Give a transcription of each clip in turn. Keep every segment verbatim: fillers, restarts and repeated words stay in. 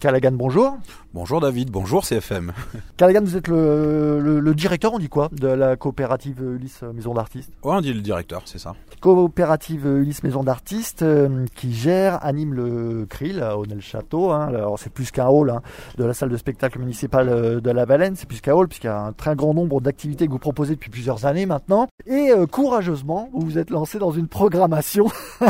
Callaghan, bonjour. Bonjour David, bonjour C F M. Callaghan, vous êtes le, le, le directeur, on dit quoi, de la coopérative Ulysse Maison d'Artistes? Ouais, on dit le directeur, c'est ça. Coopérative Ulysse Maison d'Artistes euh, qui gère, anime le C R I L à Aunay-le-Château. Hein. Alors c'est plus qu'un hall hein, de la salle de spectacle municipale de la Valenne, c'est plus qu'un hall puisqu'il y a un très grand nombre d'activités que vous proposez depuis plusieurs années maintenant. Et euh, courageusement, vous vous êtes lancé dans une programmation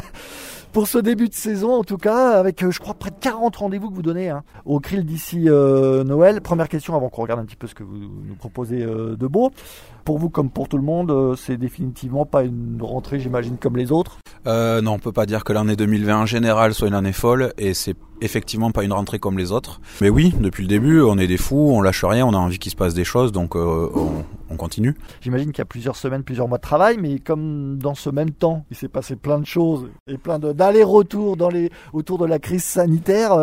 pour ce début de saison, en tout cas, avec, euh, je crois, près de quarante rendez-vous que vous donnez hein, au C R I L d'ici euh, Noël. Première question, avant qu'on regarde un petit peu ce que vous nous proposez euh, de beau. Pour vous, comme pour tout le monde, euh, c'est définitivement pas une rentrée, j'imagine, comme les autres. Euh, non, on peut pas dire que l'année deux mille vingt en général soit une année folle, et c'est effectivement pas une rentrée comme les autres. Mais oui, depuis le début, on est des fous, on lâche rien, on a envie qu'il se passe des choses, donc euh, on, on continue. J'imagine qu'il y a plusieurs semaines, plusieurs mois de travail, mais comme dans ce même temps, il s'est passé plein de choses et plein de, d'allers-retours dans les, autour de la crise sanitaire.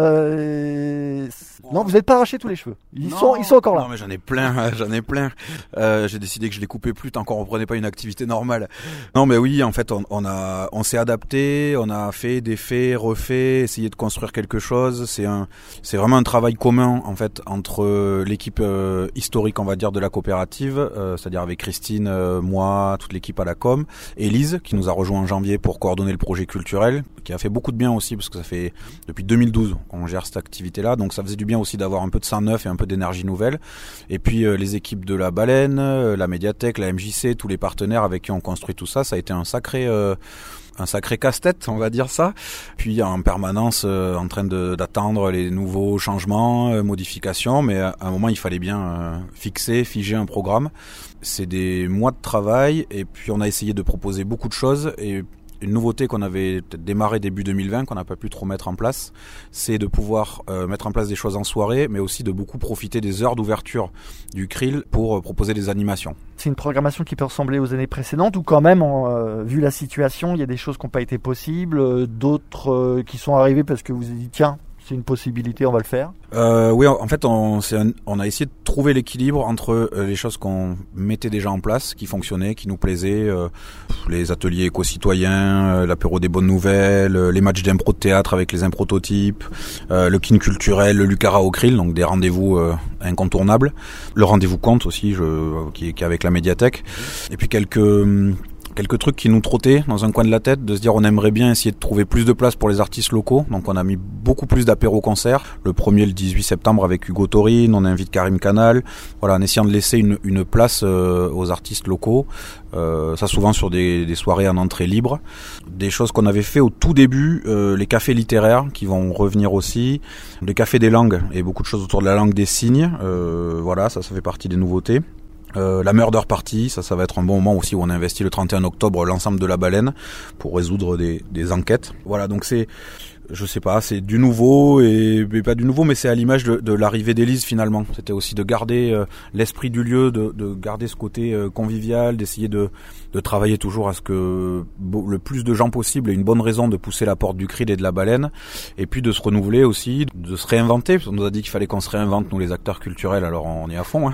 Euh, bon. Non, vous n'êtes pas arraché tous les cheveux. Ils, sont, ils sont encore là. Non, mais j'en ai plein, j'en ai plein. Euh, j'ai décidé que je les coupais plus tant qu'on reprenait pas une activité normale. Non, mais oui, en fait, on, on a, on s'est adapté, on a fait, défait, refait, essayé de construire quelque chose. C'est un, c'est vraiment un travail commun en fait entre l'équipe euh, historique, on va dire, de la coopérative, euh, c'est-à-dire avec Christine, euh, moi, toute l'équipe à la com, et Lise qui nous a rejoint en janvier pour coordonner le projet culturel, qui a fait beaucoup de bien aussi parce que ça fait depuis deux mille douze qu'on gère cette activité-là, donc ça faisait du bien aussi d'avoir un peu de sang neuf et un peu d'énergie nouvelle. Et puis euh, les équipes de la Baleine, euh, la médiathèque, la M J C, tous les partenaires avec qui on construit tout ça, ça a été un sacré euh, un sacré casse-tête, on va dire ça. Puis en permanence euh, en train de, d'attendre les nouveaux changements, euh, modifications, mais à un moment il fallait bien euh, fixer, figer un programme. C'est des mois de travail et puis on a essayé de proposer beaucoup de choses. Et une nouveauté qu'on avait peut-être démarré début deux mille vingt, qu'on n'a pas pu trop mettre en place, c'est de pouvoir euh, mettre en place des choses en soirée, mais aussi de beaucoup profiter des heures d'ouverture du C R I L pour euh, proposer des animations. C'est une programmation qui peut ressembler aux années précédentes ou quand même, en, euh, vu la situation, il y a des choses qui n'ont pas été possibles, euh, d'autres euh, qui sont arrivées parce que vous avez dit tiens, c'est une possibilité, on va le faire. Euh, oui, en fait, on, c'est un, on a essayé de trouver l'équilibre entre euh, les choses qu'on mettait déjà en place, qui fonctionnaient, qui nous plaisaient, euh, les ateliers éco-citoyens, euh, l'apéro des bonnes nouvelles, euh, les matchs d'impro de théâtre avec les imprototypes, euh, le kin culturel, le Lucara au C R I L, donc des rendez-vous euh, incontournables, le rendez-vous compte aussi, je, qui, qui est avec la médiathèque, et puis quelques... Hum, Quelques trucs qui nous trottaient dans un coin de la tête, de se dire on aimerait bien essayer de trouver plus de place pour les artistes locaux. Donc on a mis beaucoup plus d'apéros-concerts. Le premier, le dix-huit septembre avec Hugo Taurine, on invite Karim Canal. Voilà, en essayant de laisser une, une place euh, aux artistes locaux. Euh, ça souvent sur des, des soirées en entrée libre. Des choses qu'on avait fait au tout début, euh, les cafés littéraires qui vont revenir aussi. Les cafés des langues et beaucoup de choses autour de la langue des signes. Euh, voilà, ça, ça fait partie des nouveautés. Euh, la Murder Party, ça, ça va être un bon moment aussi où on investit le trente et un octobre l'ensemble de la Baleine pour résoudre des, des enquêtes. Voilà, donc c'est, je sais pas, c'est du nouveau et, et pas du nouveau, mais c'est à l'image de, de l'arrivée d'Élise finalement. C'était aussi de garder euh, l'esprit du lieu, de, de garder ce côté euh, convivial, d'essayer de, de travailler toujours à ce que bo- le plus de gens possible aient une bonne raison de pousser la porte du C R I L et de la Baleine, et puis de se renouveler aussi, de se réinventer. On nous a dit qu'il fallait qu'on se réinvente, nous les acteurs culturels, alors on est à fond. Hein.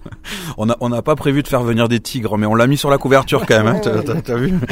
On a, on n'a pas prévu de faire venir des tigres, mais on l'a mis sur la couverture quand même, hein, t'as, t'as, t'as vu.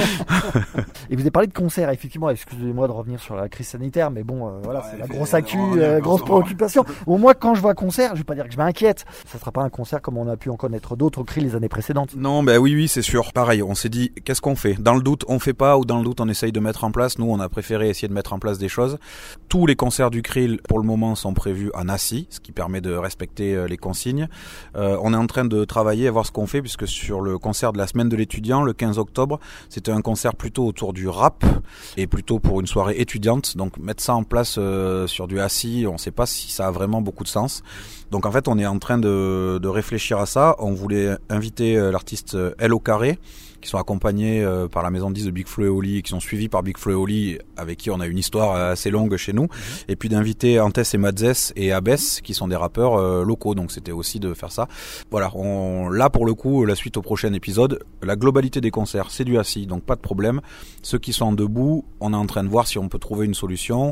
Et vous avez parlé de concerts, effectivement, excusez-moi de revenir sur la crise sanitaire, mais bon, euh, voilà, ouais, c'est la grosse actu, euh, grosse préoccupation. Bon, moi, quand je vois un concert, je vais pas dire que je m'inquiète, ça sera pas un concert comme on a pu en connaître d'autres au C R I L les années précédentes. Non, ben oui, oui, c'est sûr. Pareil, on s'est dit, qu'est-ce qu'on fait ? Dans le doute, on fait pas, ou dans le doute, on essaye de mettre en place. Nous, on a préféré essayer de mettre en place des choses. Tous les concerts du C R I L, pour le moment, sont prévus en assis, ce qui permet de respecter euh, les consignes. Euh, on est en train de travailler à voir ce qu'on fait, puisque sur le concert de la semaine de l'étudiant, le quinze octobre, c'était un concert plutôt autour du rap, et plutôt pour une soirée étudiante. Donc, mettre ça en place euh, sur du assis, on ne sait pas si ça a vraiment beaucoup de sens. Donc, en fait, on est en train de, de réfléchir à ça. On voulait inviter euh, l'artiste euh, L au carré, qui sont accompagnés euh, par la maison de disques de Big Flo et Oli, et qui sont suivis par Big Flo et Oli, avec qui on a une histoire assez longue chez nous, mmh. et puis d'inviter Antès et Madzès et Abès, qui sont des rappeurs euh, locaux, donc c'était aussi de faire ça. Voilà, on, là pour le coup, la suite au prochain épisode, la globalité des concerts, c'est du assis, donc pas de problème. Ceux qui sont debout, on est en train de voir si on peut trouver une solution.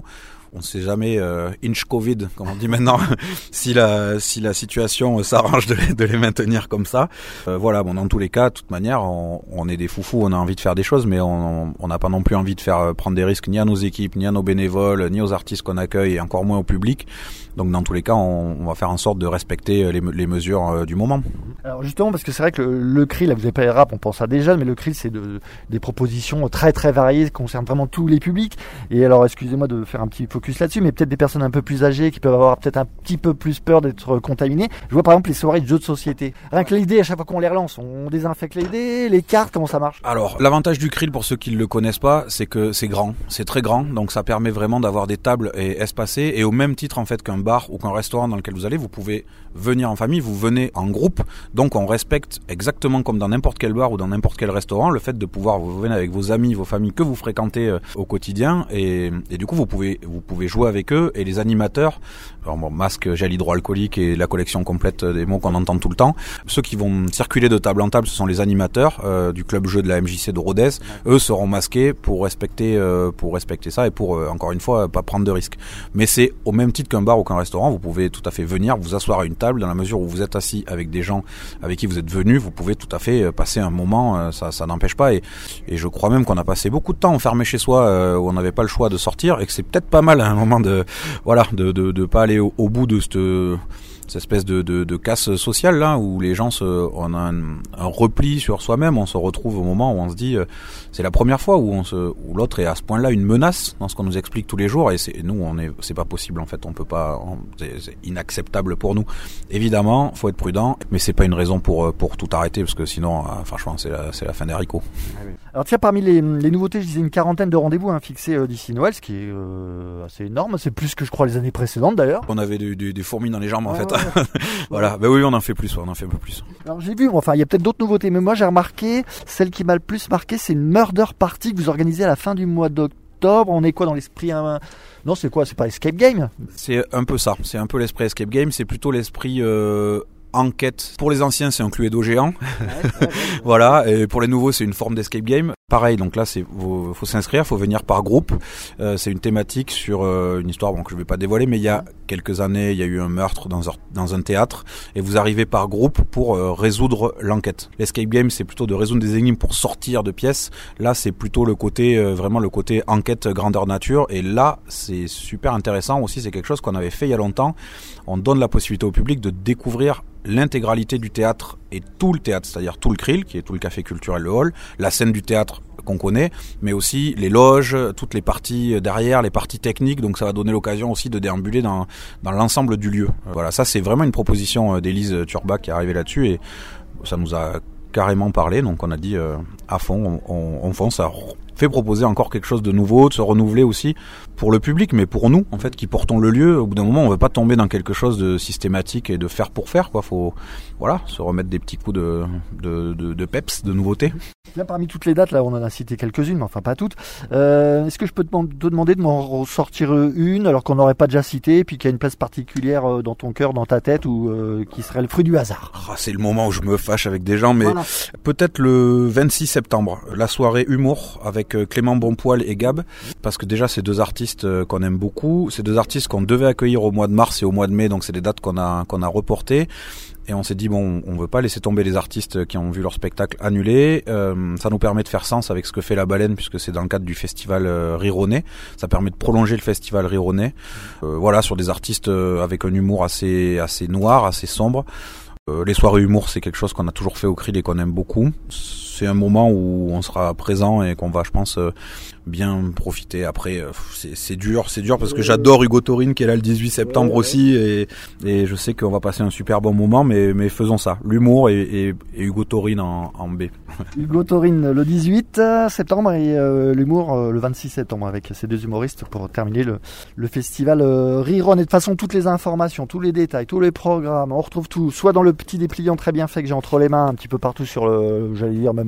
on ne sait jamais euh, inch Covid, comme on dit maintenant, si la si la situation s'arrange de les, de les maintenir comme ça. Euh, voilà, bon, dans tous les cas, de toute manière, on, on est des foufous, on a envie de faire des choses, mais on on n'a pas non plus envie de faire prendre des risques ni à nos équipes, ni à nos bénévoles, ni aux artistes qu'on accueille, et encore moins au public. Donc dans tous les cas, on, on va faire en sorte de respecter les, les mesures euh, du moment. Alors justement, parce que c'est vrai que le, le C R I L, là, vous avez pas les rap, on pense à des jeunes, mais le C R I L, c'est de, des propositions très très variées qui concernent vraiment tous les publics. Et alors, excusez-moi de faire un petit focus là-dessus, mais peut-être des personnes un peu plus âgées qui peuvent avoir peut-être un petit peu plus peur d'être contaminées. Je vois par exemple les soirées de jeux de société. Rien que les dés, à chaque fois qu'on les relance, on désinfecte les dés, les cartes, comment ça marche? Alors, l'avantage du C R I L, pour ceux qui ne le connaissent pas, c'est que c'est grand, c'est très grand, donc ça permet vraiment d'avoir des tables et espacées, et au même titre en fait qu'un bar ou qu'un restaurant dans lequel vous allez, vous pouvez venir en famille, vous venez en groupe, donc on respecte exactement comme dans n'importe quel bar ou dans n'importe quel restaurant le fait de pouvoir vous venir avec vos amis, vos familles que vous fréquentez euh, au quotidien, et, et du coup vous pouvez vous pouvez jouer avec eux, et les animateurs, alors bon, masque, gel hydroalcoolique et la collection complète des mots qu'on entend tout le temps, ceux qui vont circuler de table en table, ce sont les animateurs euh, du club jeu de la M J C de Rodez. Eux seront masqués pour respecter euh, pour respecter ça et pour euh, encore une fois pas prendre de risques. Mais c'est au même titre qu'un bar ou qu'un restaurant, vous pouvez tout à fait venir vous asseoir à une table, dans la mesure où vous êtes assis avec des gens avec qui vous êtes venus, vous pouvez tout à fait passer un moment, ça ça n'empêche pas, et, et je crois même qu'on a passé beaucoup de temps enfermé chez soi euh, où on n'avait pas le choix de sortir, et que c'est peut-être pas mal à un moment de voilà de de, de pas aller au, au bout de cette cette espèce de, de, de casse sociale là, où les gens se, on a un, un repli sur soi-même, on se retrouve au moment où on se dit euh, c'est la première fois où on se, où l'autre est à ce point-là une menace dans ce qu'on nous explique tous les jours, et c'est, et nous on est, c'est pas possible en fait, on peut pas, on, c'est, c'est inacceptable pour nous. Évidemment, faut être prudent, mais c'est pas une raison pour pour tout arrêter, parce que sinon, euh, franchement, c'est la, c'est la fin des haricots. Alors tiens, parmi les, les nouveautés, je disais une quarantaine de rendez-vous hein, fixés euh, d'ici Noël, ce qui est euh, assez énorme, c'est plus que je crois les années précédentes d'ailleurs. On avait des, des, des fourmis dans les jambes en ouais, fait. Ouais. Voilà, ben oui, on en fait plus, on en fait un peu plus. Alors j'ai vu, enfin il y a peut-être d'autres nouveautés, mais moi j'ai remarqué, celle qui m'a le plus marqué, c'est une murder party que vous organisez à la fin du mois d'octobre. On est quoi dans l'esprit hein... Non, c'est quoi? C'est pas escape game? C'est un peu ça, c'est un peu l'esprit escape game, c'est plutôt l'esprit euh, enquête. Pour les anciens, c'est un Cluedo géant. Ouais, ouais, ouais, ouais. Voilà, et pour les nouveaux, c'est une forme d'escape game. Pareil, donc là, c'est faut, faut s'inscrire, faut venir par groupe. Euh, c'est une thématique sur euh, une histoire bon, que je vais pas dévoiler, mais il y a quelques années, il y a eu un meurtre dans un, dans un théâtre, et vous arrivez par groupe pour euh, résoudre l'enquête. L'escape game, c'est plutôt de résoudre des énigmes pour sortir de pièces. Là, c'est plutôt le côté euh, vraiment le côté enquête grandeur nature, et là, c'est super intéressant aussi. C'est quelque chose qu'on avait fait il y a longtemps. On donne la possibilité au public de découvrir l'intégralité du théâtre, et tout le théâtre, c'est-à-dire tout le C R I L, qui est tout le café culturel, le hall, la scène du théâtre qu'on connaît, mais aussi les loges, toutes les parties derrière, les parties techniques, donc ça va donner l'occasion aussi de déambuler dans, dans l'ensemble du lieu. Voilà, ça c'est vraiment une proposition d'Élise Turbach qui est arrivée là-dessus, et ça nous a carrément parlé, donc on a dit euh, à fond, on, on, on fonce, ça fait proposer encore quelque chose de nouveau, de se renouveler aussi pour le public, mais pour nous en fait qui portons le lieu. Au bout d'un moment, on veut pas tomber dans quelque chose de systématique et de faire pour faire, quoi. Faut voilà, se remettre des petits coups de de de, de peps, de nouveautés. Là, parmi toutes les dates, là, on en a cité quelques-unes, mais enfin pas toutes. Euh, est-ce que je peux te, te demander de m'en ressortir une, alors qu'on n'aurait pas déjà cité, puis qu'il y a une place particulière dans ton cœur, dans ta tête, ou euh, qui serait le fruit du hasard? Oh, c'est le moment où je me fâche avec des gens, mais voilà. Peut-être le vingt-six septembre, la soirée humour avec Clément Bonpoil et Gab, parce que déjà c'est deux artistes qu'on aime beaucoup, c'est deux artistes qu'on devait accueillir au mois de mars et au mois de mai, donc c'est des dates qu'on a qu'on a reportées. Et on s'est dit bon, on veut pas laisser tomber les artistes qui ont vu leur spectacle annulé. Euh, ça nous permet de faire sens avec ce que fait La Baleine, puisque c'est dans le cadre du festival euh, Rironnet. Ça permet de prolonger le festival Rironnet. Euh, voilà, sur des artistes euh, avec un humour assez assez noir, assez sombre. Euh, les soirées humour, c'est quelque chose qu'on a toujours fait au C R I L et qu'on aime beaucoup. C'est un moment où on sera présent et qu'on va, je pense, euh, bien profiter. Après, euh, c'est, c'est dur, c'est dur parce que j'adore Hugo Taurine qui est là le dix-huit septembre ouais, ouais. aussi, et, et je sais qu'on va passer un super bon moment, mais, mais faisons ça. L'humour et, et, et Hugo Taurine en, en B. Hugo Taurine le dix-huit septembre et euh, l'humour euh, le vingt-six septembre avec ces deux humoristes pour terminer le, le festival euh, Riron. Et de toute façon, toutes les informations, tous les détails, tous les programmes, on retrouve tout, soit dans le petit dépliant très bien fait que j'ai entre les mains, un petit peu partout sur le, j'allais dire même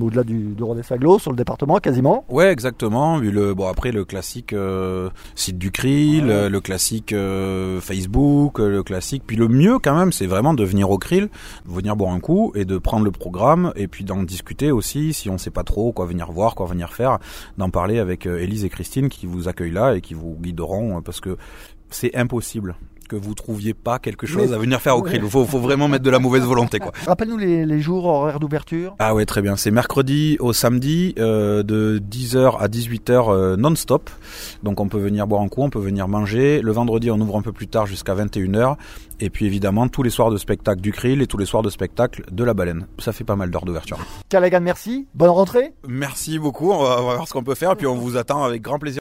même au-delà du, du Rodez-Faglo, sur le département quasiment. Ouais, exactement. Vu le bon après le classique euh, site du Krill, ouais. le classique euh, Facebook, le classique. Puis le mieux quand même, c'est vraiment de venir au Krill, venir boire un coup et de prendre le programme et puis d'en discuter aussi. Si on sait pas trop quoi venir voir, quoi venir faire, d'en parler avec euh, Élise et Christine qui vous accueillent là et qui vous guideront euh, parce que c'est impossible que vous trouviez pas quelque chose mais, à venir faire au Krill. Il faut, faut vraiment mettre de la mauvaise volonté, quoi. Rappelle-nous les, les jours horaires d'ouverture. Ah ouais, très bien. C'est mercredi au samedi euh, de dix heures à dix-huit heures euh, non-stop. Donc on peut venir boire un coup, on peut venir manger. Le vendredi, on ouvre un peu plus tard jusqu'à vingt et une heures. Et puis évidemment, tous les soirs de spectacle du Krill et tous les soirs de spectacle de la Baleine. Ça fait pas mal d'heures d'ouverture. Callaghan, merci. Bonne rentrée. Merci beaucoup. On va, on va voir ce qu'on peut faire. Et puis on vous attend avec grand plaisir.